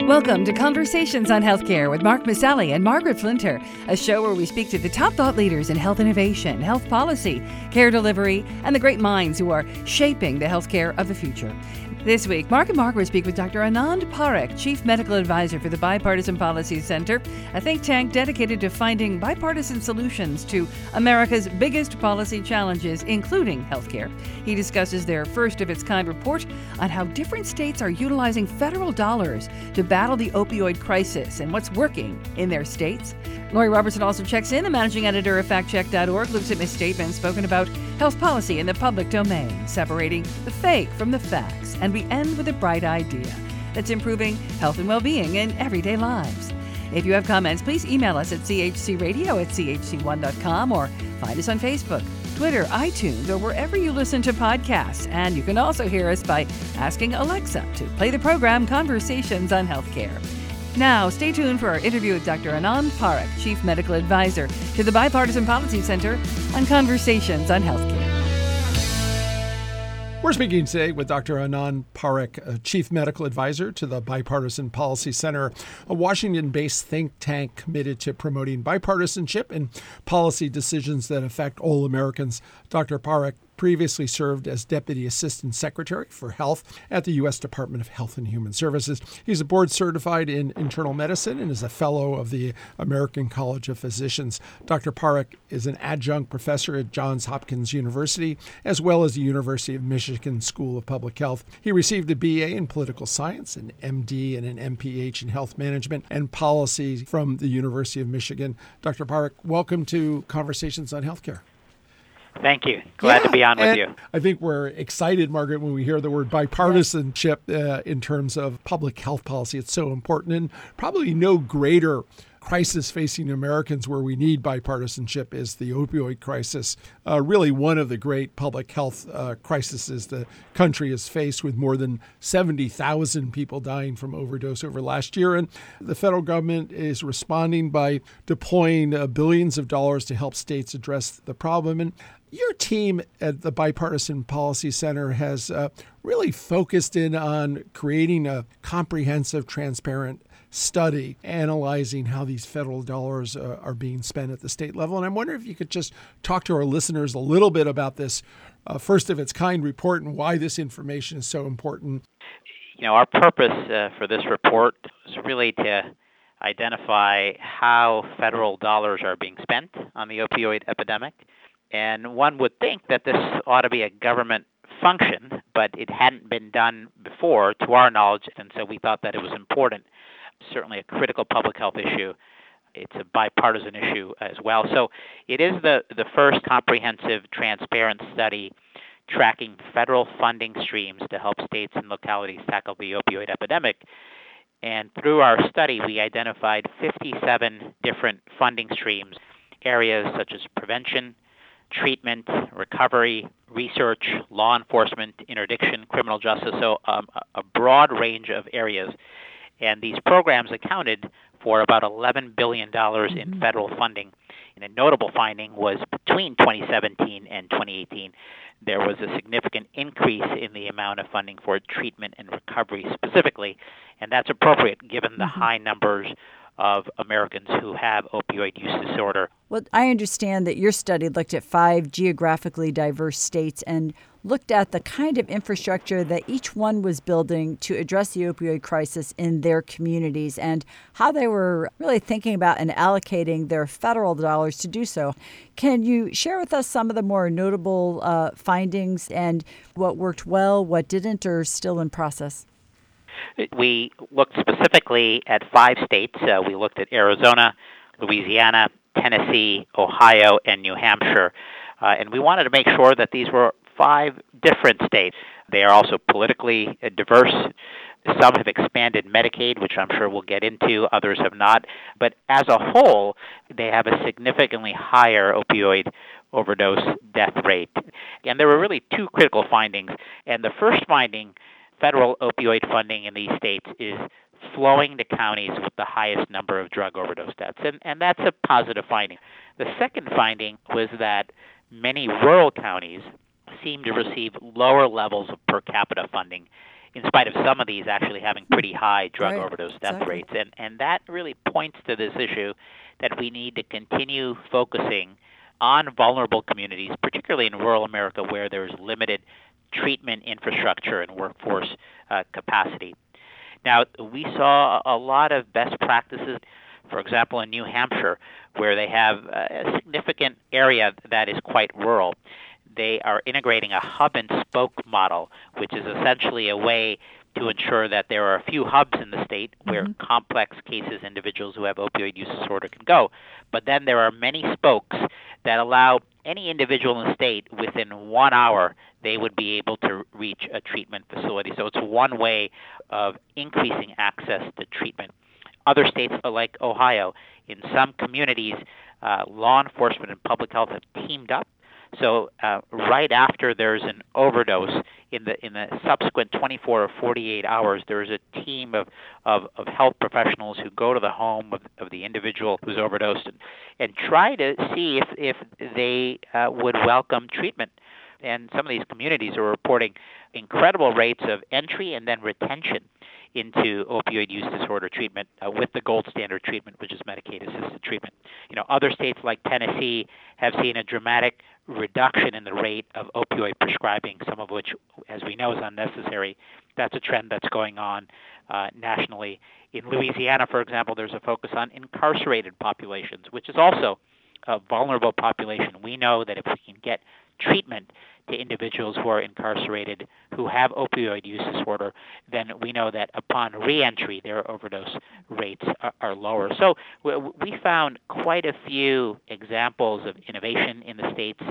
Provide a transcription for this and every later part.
Welcome to Conversations on Healthcare with Mark Masselli and Margaret Flinter, a show where we speak to the top thought leaders in health innovation, health policy, care delivery, and the great minds who are shaping the healthcare of the future. This week, Mark and Margaret speak with Dr. Anand Parekh, Chief Medical Advisor for the Bipartisan Policy Center, a think tank dedicated to finding bipartisan solutions to America's biggest policy challenges, including healthcare. He discusses their first-of-its-kind report on how different states are utilizing federal dollars to battle the opioid crisis and what's working in their states. Lori Robertson also checks in. The managing editor of factcheck.org looks at misstatements spoken about health policy in the public domain, separating the fake from the facts. And we end with a bright idea that's improving health and well-being in everyday lives. If you have comments, please email us at chcradio@chc1.com or find us on Facebook, Twitter, iTunes, or wherever you listen to podcasts. And you can also hear us by asking Alexa to play the program Conversations on Healthcare. Now, stay tuned for our interview with Dr. Anand Parekh, Chief Medical Advisor to the Bipartisan Policy Center, on Conversations on Healthcare. We're speaking today with Dr. Anand Parekh, Chief Medical Advisor to the Bipartisan Policy Center, a Washington-based think tank committed to promoting bipartisanship and policy decisions that affect all Americans. Dr. Parekh previously served as Deputy Assistant Secretary for Health at the U.S. Department of Health and Human Services. He's a board certified in internal medicine and is a fellow of the American College of Physicians. Dr. Parekh is an adjunct professor at Johns Hopkins University, as well as the University of Michigan School of Public Health. He received a BA in political science, an MD, and an MPH in health management and policy from the University of Michigan. Dr. Parekh, welcome to Conversations on Healthcare. Thank you. Glad to be on with you. I think we're excited, Margaret, when we hear the word bipartisanship in terms of public health policy. It's so important, and probably no greater crisis facing Americans where we need bipartisanship is the opioid crisis. Really one of the great public health crises the country has faced, with more than 70,000 people dying from overdose over last year. And the federal government is responding by deploying billions of dollars to help states address the problem. And your team at the Bipartisan Policy Center has really focused in on creating a comprehensive, transparent study analyzing how these federal dollars are being spent at the state level. And I'm wondering if you could just talk to our listeners a little bit about this first-of-its-kind report and why this information is so important. You know, our purpose for this report is really to identify how federal dollars are being spent on the opioid epidemic. And one would think that this ought to be a government function, but it hadn't been done before, to our knowledge, and so we thought that it was important. Certainly a critical public health issue. It's a bipartisan issue as well. So it is the first comprehensive, transparent study tracking federal funding streams to help states and localities tackle the opioid epidemic. And through our study, we identified 57 different funding streams, areas such as prevention, treatment, recovery, research, law enforcement, interdiction, criminal justice, so a broad range of areas. And these programs accounted for about $11 billion in federal funding. And a notable finding was between 2017 and 2018, there was a significant increase in the amount of funding for treatment and recovery specifically. And that's appropriate given the high numbers of Americans who have opioid use disorder. Well, I understand that your study looked at 5 geographically diverse states and looked at the kind of infrastructure that each one was building to address the opioid crisis in their communities and how they were really thinking about and allocating their federal dollars to do so. Can you share with us some of the more notable findings and what worked well, what didn't, or still in process? We looked specifically at 5 states. We looked at Arizona, Louisiana, Tennessee, Ohio, and New Hampshire. And we wanted to make sure that these were 5 different states. They are also politically diverse. Some have expanded Medicaid, which I'm sure we'll get into. Others have not. But as a whole, they have a significantly higher opioid overdose death rate. And there were really 2 critical findings. And the first finding, federal opioid funding in these states is flowing to counties with the highest number of drug overdose deaths. And that's a positive finding. The second finding was that many rural counties seem to receive lower levels of per capita funding, in spite of some of these actually having pretty high drug overdose death rates. And that really points to this issue that we need to continue focusing on vulnerable communities, particularly in rural America where there's limited treatment infrastructure and workforce capacity. Now, we saw a lot of best practices, for example, in New Hampshire, where they have a significant area that is quite rural. They are integrating a hub and spoke model, which is essentially a way to ensure that there are a few hubs in the state where complex cases, individuals who have opioid use disorder can go. But then there are many spokes that allow any individual in the state within 1 hour, they would be able to reach a treatment facility. So it's one way of increasing access to treatment. Other states like Ohio, in some communities, law enforcement and public health have teamed up. So right after there's an overdose, in the subsequent 24 or 48 hours, there's a team of health professionals who go to the home of the individual who's overdosed and try to see if they would welcome treatment. And some of these communities are reporting incredible rates of entry and then retention into opioid use disorder treatment with the gold standard treatment, which is Medicaid-assisted treatment. Other states like Tennessee have seen a dramatic reduction in the rate of opioid prescribing, some of which, as we know, is unnecessary. That's a trend that's going on nationally. In Louisiana, for example, there's a focus on incarcerated populations, which is also a vulnerable population. We know that if we can get treatment to individuals who are incarcerated who have opioid use disorder, then we know that upon reentry, their overdose rates are lower. So we found quite a few examples of innovation in the states.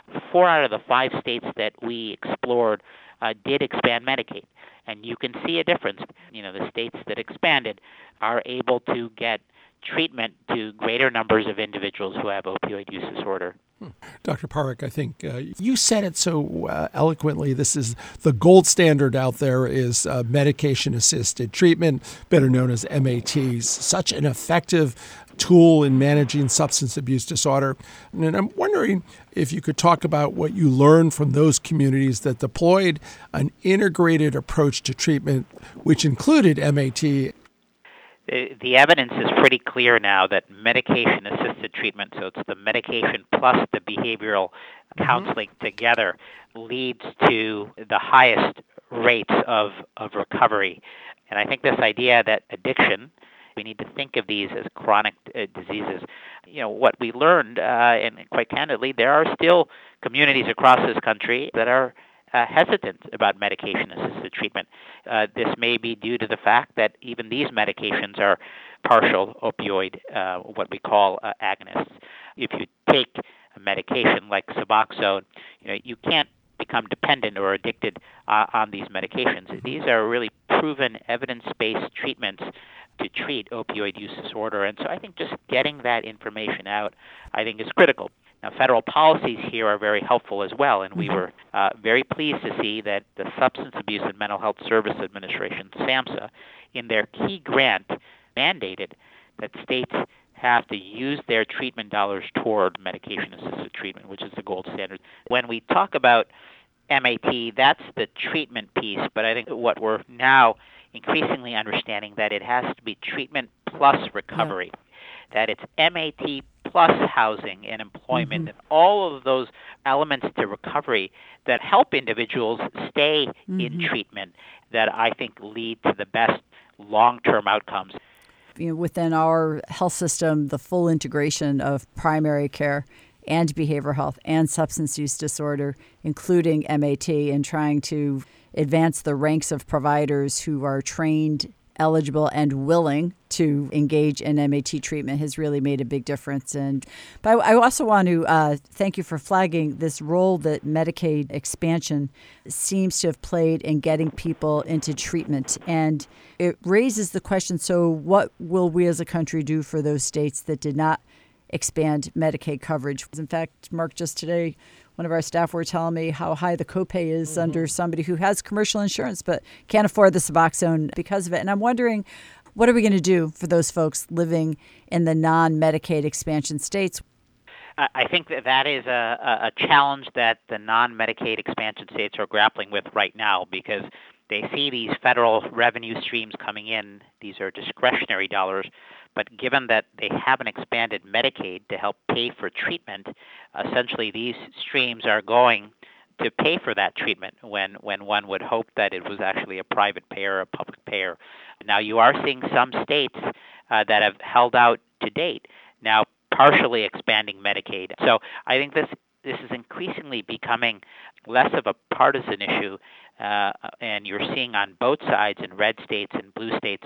4 out of the 5 states that we explored did expand Medicaid. And you can see a difference. The states that expanded are able to get treatment to greater numbers of individuals who have opioid use disorder. Dr. Parekh, I think you said it so eloquently. This is the gold standard out there is medication-assisted treatment, better known as MATs, such an effective tool in managing substance abuse disorder. And I'm wondering if you could talk about what you learned from those communities that deployed an integrated approach to treatment, which included MAT. The evidence is pretty clear now that medication-assisted treatment, so it's the medication plus the behavioral counseling together, leads to the highest rates of recovery. And I think this idea that addiction, we need to think of these as chronic diseases. What we learned, and quite candidly, there are still communities across this country that are hesitant about medication-assisted treatment. This may be due to the fact that even these medications are partial opioid, what we call agonists. If you take a medication like Suboxone, you can't become dependent or addicted on these medications. These are really proven evidence-based treatments to treat opioid use disorder. And so I think just getting that information out, I think, is critical. Now, federal policies here are very helpful as well, and we were very pleased to see that the Substance Abuse and Mental Health Service Administration, SAMHSA, in their key grant mandated that states have to use their treatment dollars toward medication-assisted treatment, which is the gold standard. When we talk about MAT, that's the treatment piece, but I think what we're now increasingly understanding that it has to be treatment plus recovery, that it's MAT plus housing and employment and all of those elements to recovery that help individuals stay in treatment that I think lead to the best long-term outcomes. Within our health system, the full integration of primary care and behavioral health and substance use disorder, including MAT, and trying to advance the ranks of providers who are trained, eligible, and willing to engage in MAT treatment has really made a big difference. But I also want to thank you for flagging this role that Medicaid expansion seems to have played in getting people into treatment. And it raises the question, so what will we as a country do for those states that did not expand Medicaid coverage? In fact, Mark, just today, one of our staff were telling me how high the copay is under somebody who has commercial insurance but can't afford the Suboxone because of it. And I'm wondering, what are we going to do for those folks living in the non-Medicaid expansion states? I think that is a challenge that the non-Medicaid expansion states are grappling with right now because they see these federal revenue streams coming in. These are discretionary dollars, but given that they haven't expanded Medicaid to help pay for treatment, essentially these streams are going to pay for that treatment when one would hope that it was actually a private payer or a public payer. Now, you are seeing some states that have held out to date now partially expanding Medicaid. So I think this is increasingly becoming less of a partisan issue, and you're seeing on both sides in red states and blue states,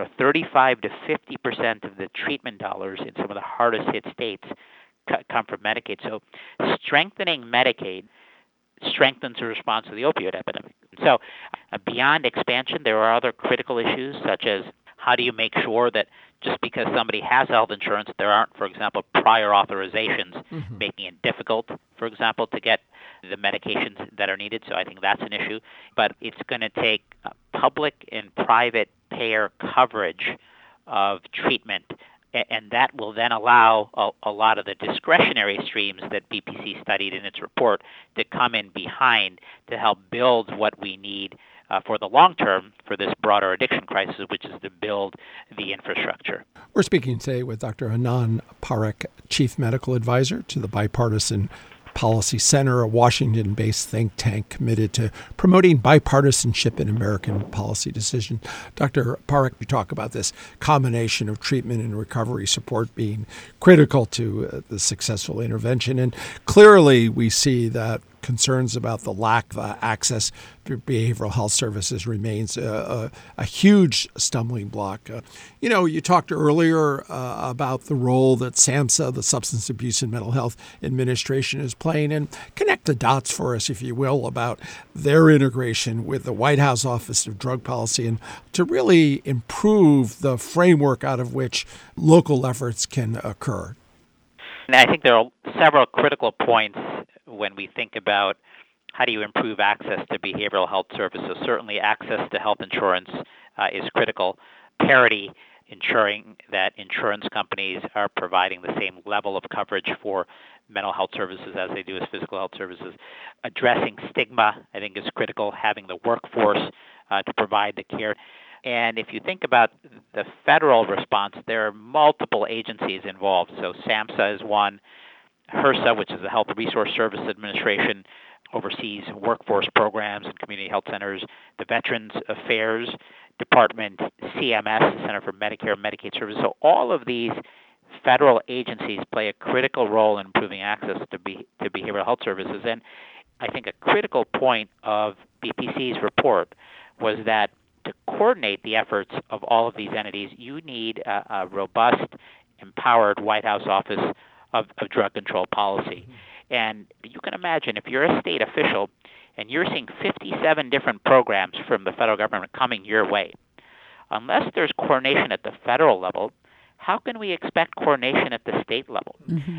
35 to 50% of the treatment dollars in some of the hardest hit states come from Medicaid. So strengthening Medicaid strengthens the response to the opioid epidemic. So beyond expansion, there are other critical issues such as how do you make sure that just because somebody has health insurance, there aren't, for example, prior authorizations making it difficult, for example, to get the medications that are needed. So I think that's an issue. But it's going to take public and private payer coverage of treatment, and that will then allow a lot of the discretionary streams that BPC studied in its report to come in behind to help build what we need for the long term for this broader addiction crisis, which is to build the infrastructure. We're speaking today with Dr. Anand Parekh, Chief Medical Advisor to the Bipartisan Policy Center, a Washington-based think tank committed to promoting bipartisanship in American policy decisions. Dr. Parekh, you talk about this combination of treatment and recovery support being critical to the successful intervention. And clearly we see that concerns about the lack of access to behavioral health services remains a huge stumbling block. You talked earlier about the role that SAMHSA, the Substance Abuse and Mental Health Administration, is playing, and connect the dots for us, if you will, about their integration with the White House Office of Drug Policy and to really improve the framework out of which local efforts can occur. And I think there are several critical points when we think about how do you improve access to behavioral health services. Certainly access to health insurance is critical. Parity, ensuring that insurance companies are providing the same level of coverage for mental health services as they do as physical health services. Addressing stigma, I think, is critical. Having the workforce to provide the care. And if you think about the federal response, there are multiple agencies involved. So SAMHSA is one. HRSA, which is the Health Resource Service Administration, oversees workforce programs and community health centers. The Veterans Affairs Department, CMS, the Center for Medicare and Medicaid Services. So all of these federal agencies play a critical role in improving access to behavioral health services. And I think a critical point of BPC's report was that to coordinate the efforts of all of these entities, you need a robust, empowered White House Office of Drug Control Policy. And you can imagine if you're a state official and you're seeing 57 different programs from the federal government coming your way, unless there's coordination at the federal level, how can we expect coordination at the state level?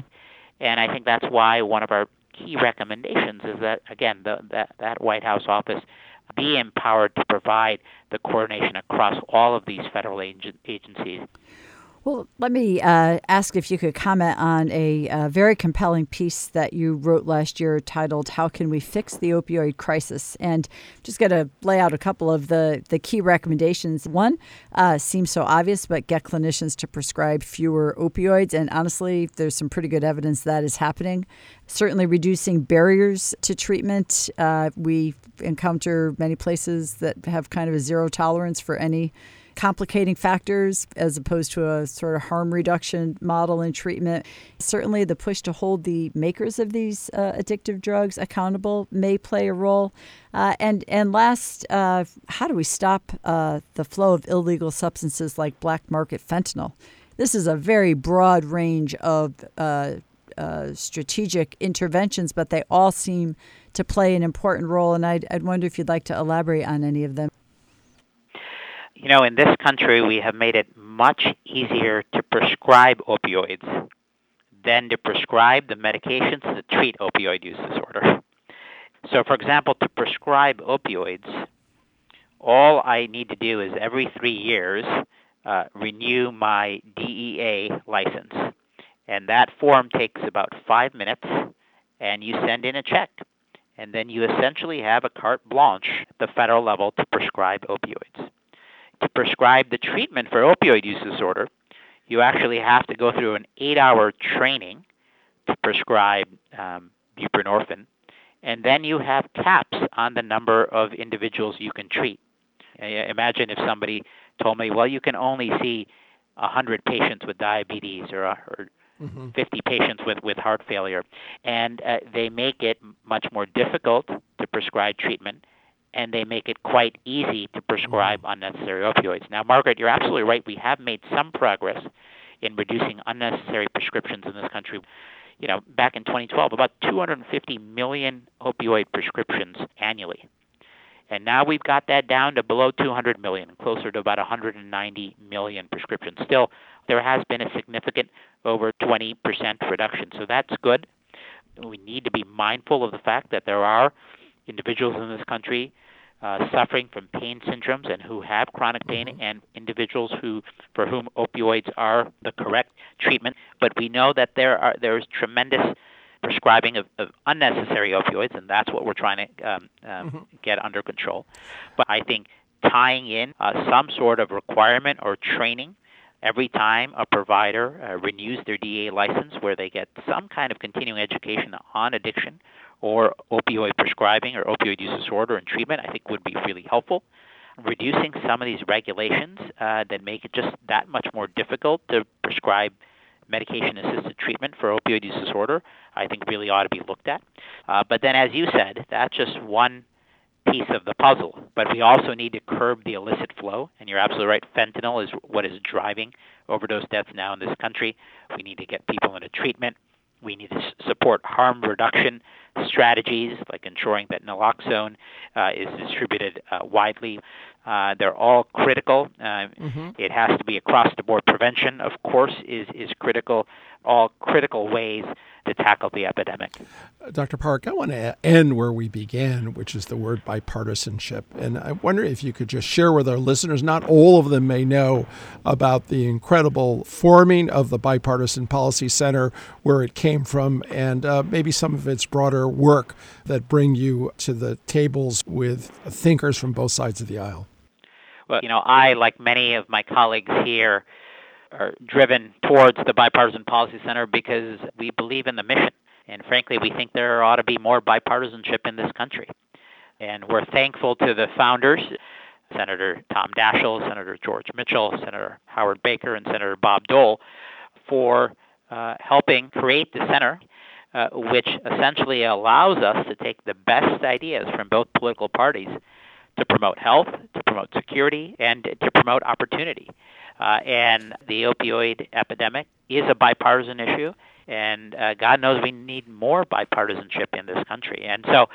And I think that's why one of our key recommendations is that, again, that White House office be empowered to provide the coordination across all of these federal agencies. Well, let me ask if you could comment on a very compelling piece that you wrote last year titled, How Can We Fix the Opioid Crisis? And just going to lay out a couple of the key recommendations. One seems so obvious, but get clinicians to prescribe fewer opioids. And honestly, there's some pretty good evidence that is happening. Certainly reducing barriers to treatment. We encounter many places that have kind of a zero tolerance for any complicating factors as opposed to a sort of harm reduction model in treatment. Certainly the push to hold the makers of these addictive drugs accountable may play a role. And last, how do we stop the flow of illegal substances like black market fentanyl? This is a very broad range of strategic interventions, but they all seem to play an important role. And I'd wonder if you'd like to elaborate on any of them. In this country, we have made it much easier to prescribe opioids than to prescribe the medications that treat opioid use disorder. So, for example, to prescribe opioids, all I need to do is every 3 years renew my DEA license. And that form takes about 5 minutes, and you send in a check. And then you essentially have a carte blanche at the federal level to prescribe opioids. To prescribe the treatment for opioid use disorder, you actually have to go through an 8-hour training to prescribe buprenorphine, and then you have caps on the number of individuals you can treat. Imagine if somebody told me, well, you can only see 100 patients with diabetes or 50 patients with heart failure, and they make it much more difficult to prescribe treatment, and they make it quite easy to prescribe unnecessary opioids. Now, Margaret, you're absolutely right. We have made some progress in reducing unnecessary prescriptions in this country. You know, back in 2012, about 250 million opioid prescriptions annually. And now we've got that down to below 200 million, closer to about 190 million prescriptions. Still, there has been a significant over 20% reduction, so that's good. We need to be mindful of the fact that there are individuals in this country suffering from pain syndromes and who have chronic pain, and individuals for whom opioids are the correct treatment. But we know that there is tremendous prescribing of unnecessary opioids, and that's what we're trying to get under control. But I think tying in some sort of requirement or training every time a provider renews their DEA license, where they get some kind of continuing education on addiction or opioid prescribing or opioid use disorder and treatment, I think would be really helpful. Reducing some of these regulations that make it just that much more difficult to prescribe medication-assisted treatment for opioid use disorder, I think really ought to be looked at. But then, as you said, that's just one piece of the puzzle. But we also need to curb the illicit flow, and you're absolutely right. Fentanyl is what is driving overdose deaths now in this country. We need to get people into treatment. We need to support harm reduction strategies, like ensuring that naloxone is distributed widely. They're all critical. It has to be across-the-board. Prevention, of course, is critical. All critical ways to tackle the epidemic. Dr. Park, I want to end where we began, which is the word bipartisanship. And I wonder if you could just share with our listeners, not all of them may know about the incredible forming of the Bipartisan Policy Center, where it came from, and maybe some of its broader work that bring you to the tables with thinkers from both sides of the aisle. Well, I, like many of my colleagues here, are driven towards the Bipartisan Policy Center because we believe in the mission. And frankly, we think there ought to be more bipartisanship in this country. And we're thankful to the founders, Senator Tom Daschle, Senator George Mitchell, Senator Howard Baker, and Senator Bob Dole, for helping create the center, which essentially allows us to take the best ideas from both political parties to promote health, to promote security, and to promote opportunity. And the opioid epidemic is a bipartisan issue, and God knows we need more bipartisanship in this country. And so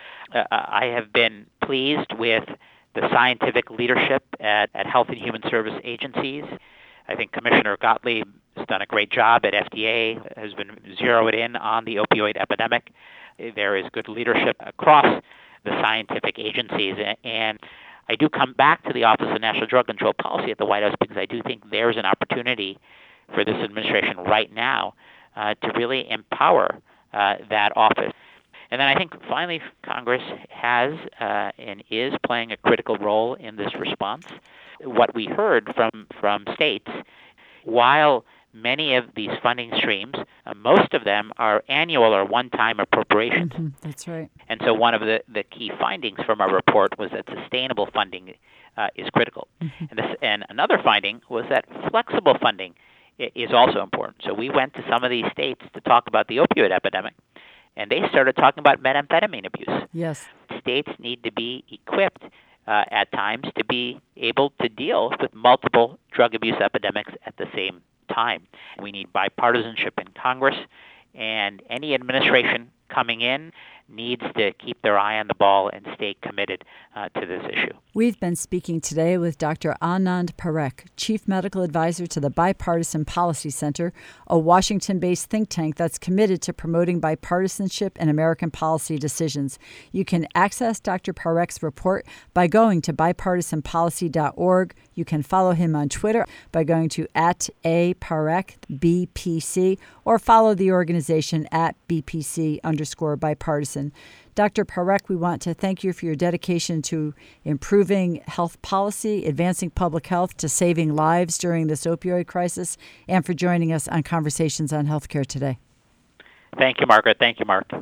I have been pleased with the scientific leadership at Health and Human Service agencies. I think Commissioner Gottlieb has done a great job at FDA, has been zeroed in on the opioid epidemic. There is good leadership across the scientific agencies, and I do come back to the Office of National Drug Control Policy at the White House because I do think there's an opportunity for this administration right now to really empower that office. And then I think finally Congress has and is playing a critical role in this response. What we heard from states, while many of these funding streams, most of them are annual or one-time appropriations. That's right. And so one of the key findings from our report was that sustainable funding is critical. And another finding was that flexible funding is also important. So we went to some of these states to talk about the opioid epidemic, and they started talking about methamphetamine abuse. Yes. States need to be equipped at times to be able to deal with multiple drug abuse epidemics at the same time. We need bipartisanship in Congress, and any administration coming in needs to keep their eye on the ball and stay committed to this issue. We've been speaking today with Dr. Anand Parekh, Chief Medical Advisor to the Bipartisan Policy Center, a Washington-based think tank that's committed to promoting bipartisanship in American policy decisions. You can access Dr. Parekh's report by going to bipartisanpolicy.org. You can follow him on Twitter by going to @AParekh, BPC, or follow the organization @BPC_bipartisan. Dr. Parekh, we want to thank you for your dedication to improving health policy, advancing public health, to saving lives during this opioid crisis, and for joining us on Conversations on Healthcare today. Thank you, Margaret. Thank you, Mark.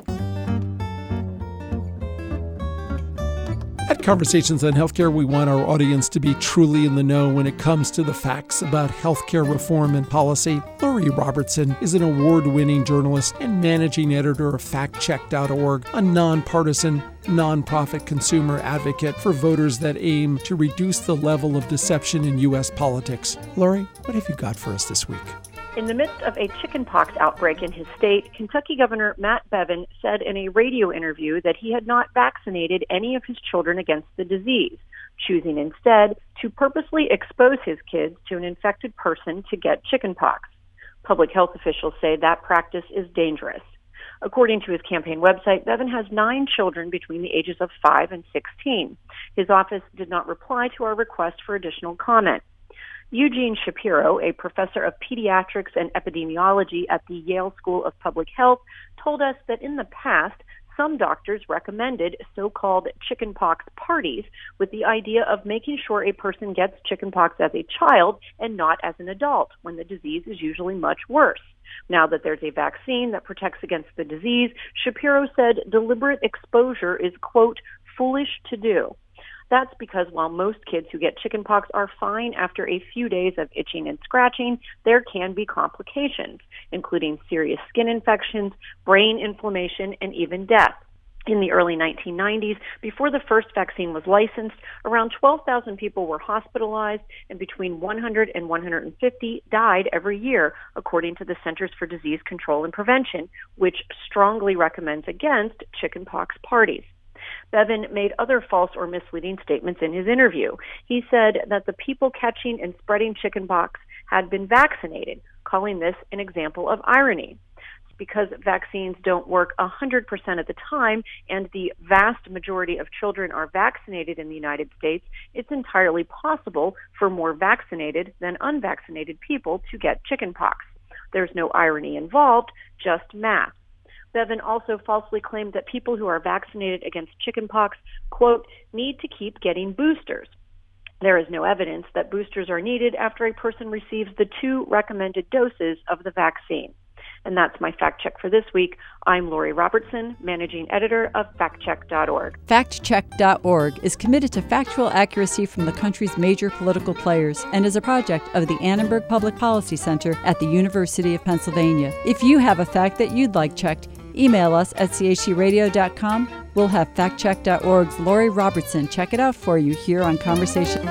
At Conversations on Healthcare, we want our audience to be truly in the know when it comes to the facts about healthcare reform and policy. Lori Robertson is an award-winning journalist and managing editor of FactCheck.org, a nonpartisan, nonprofit consumer advocate for voters that aim to reduce the level of deception in U.S. politics. Lori, what have you got for us this week? In the midst of a chickenpox outbreak in his state, Kentucky Governor Matt Bevin said in a radio interview that he had not vaccinated any of his children against the disease, choosing instead to purposely expose his kids to an infected person to get chickenpox. Public health officials say that practice is dangerous. According to his campaign website, Bevin has 9 children between the ages of 5 and 16. His office did not reply to our request for additional comment. Eugene Shapiro, a professor of pediatrics and epidemiology at the Yale School of Public Health, told us that in the past, some doctors recommended so-called chickenpox parties with the idea of making sure a person gets chickenpox as a child and not as an adult, when the disease is usually much worse. Now that there's a vaccine that protects against the disease, Shapiro said deliberate exposure is, quote, foolish to do. That's because while most kids who get chickenpox are fine after a few days of itching and scratching, there can be complications, including serious skin infections, brain inflammation, and even death. In the early 1990s, before the first vaccine was licensed, around 12,000 people were hospitalized, and between 100 and 150 died every year, according to the Centers for Disease Control and Prevention, which strongly recommends against chickenpox parties. Bevin made other false or misleading statements in his interview. He said that the people catching and spreading chickenpox had been vaccinated, calling this an example of irony. Because vaccines don't work 100% of the time and the vast majority of children are vaccinated in the United States, it's entirely possible for more vaccinated than unvaccinated people to get chickenpox. There's no irony involved, just math. Bevin also falsely claimed that people who are vaccinated against chickenpox, quote, need to keep getting boosters. There is no evidence that boosters are needed after a person receives the 2 recommended doses of the vaccine. And that's my fact check for this week. I'm Lori Robertson, managing editor of FactCheck.org. FactCheck.org is committed to factual accuracy from the country's major political players and is a project of the Annenberg Public Policy Center at the University of Pennsylvania. If you have a fact that you'd like checked, email us at chtradio.com. We'll have FactCheck.org's Lori Robertson check it out for you here on Conversation.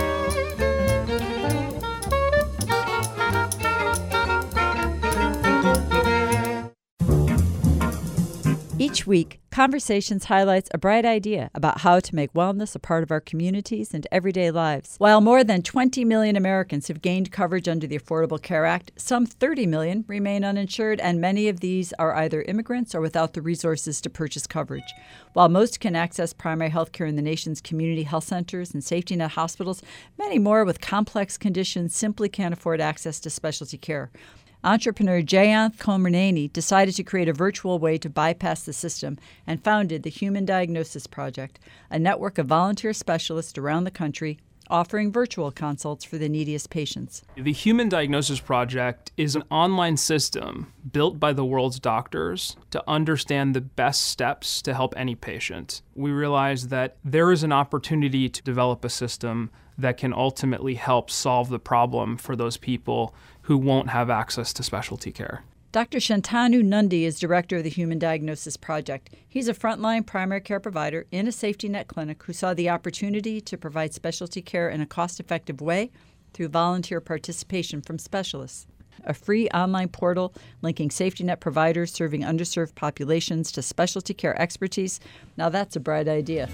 Each week, Conversations highlights a bright idea about how to make wellness a part of our communities and everyday lives. While more than 20 million Americans have gained coverage under the Affordable Care Act, some 30 million remain uninsured, and many of these are either immigrants or without the resources to purchase coverage. While most can access primary health care in the nation's community health centers and safety net hospitals, many more with complex conditions simply can't afford access to specialty care. Entrepreneur Jayanth Komraneni decided to create a virtual way to bypass the system and founded the Human Diagnosis Project, a network of volunteer specialists around the country offering virtual consults for the neediest patients. The Human Diagnosis Project is an online system built by the world's doctors to understand the best steps to help any patient. We realize that there is an opportunity to develop a system that can ultimately help solve the problem for those people who won't have access to specialty care. Dr. Shantanu Nundy is director of the Human Diagnosis Project. He's a frontline primary care provider in a safety net clinic who saw the opportunity to provide specialty care in a cost-effective way through volunteer participation from specialists. a free online portal linking safety net providers serving underserved populations to specialty care expertise. Now that's a bright idea.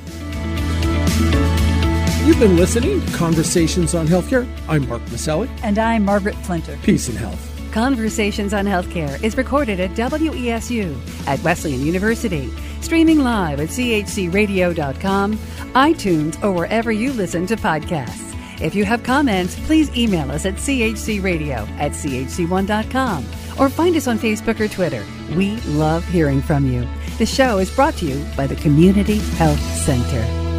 You've been listening to Conversations on Healthcare. I'm Mark Maselli. And I'm Margaret Flinter. Peace and health. Conversations on Healthcare is recorded at WESU at Wesleyan University, streaming live at chcradio.com, iTunes, or wherever you listen to podcasts. If you have comments, please email us at chcradio@chc1.com or find us on Facebook or Twitter. We love hearing from you. The show is brought to you by the Community Health Center.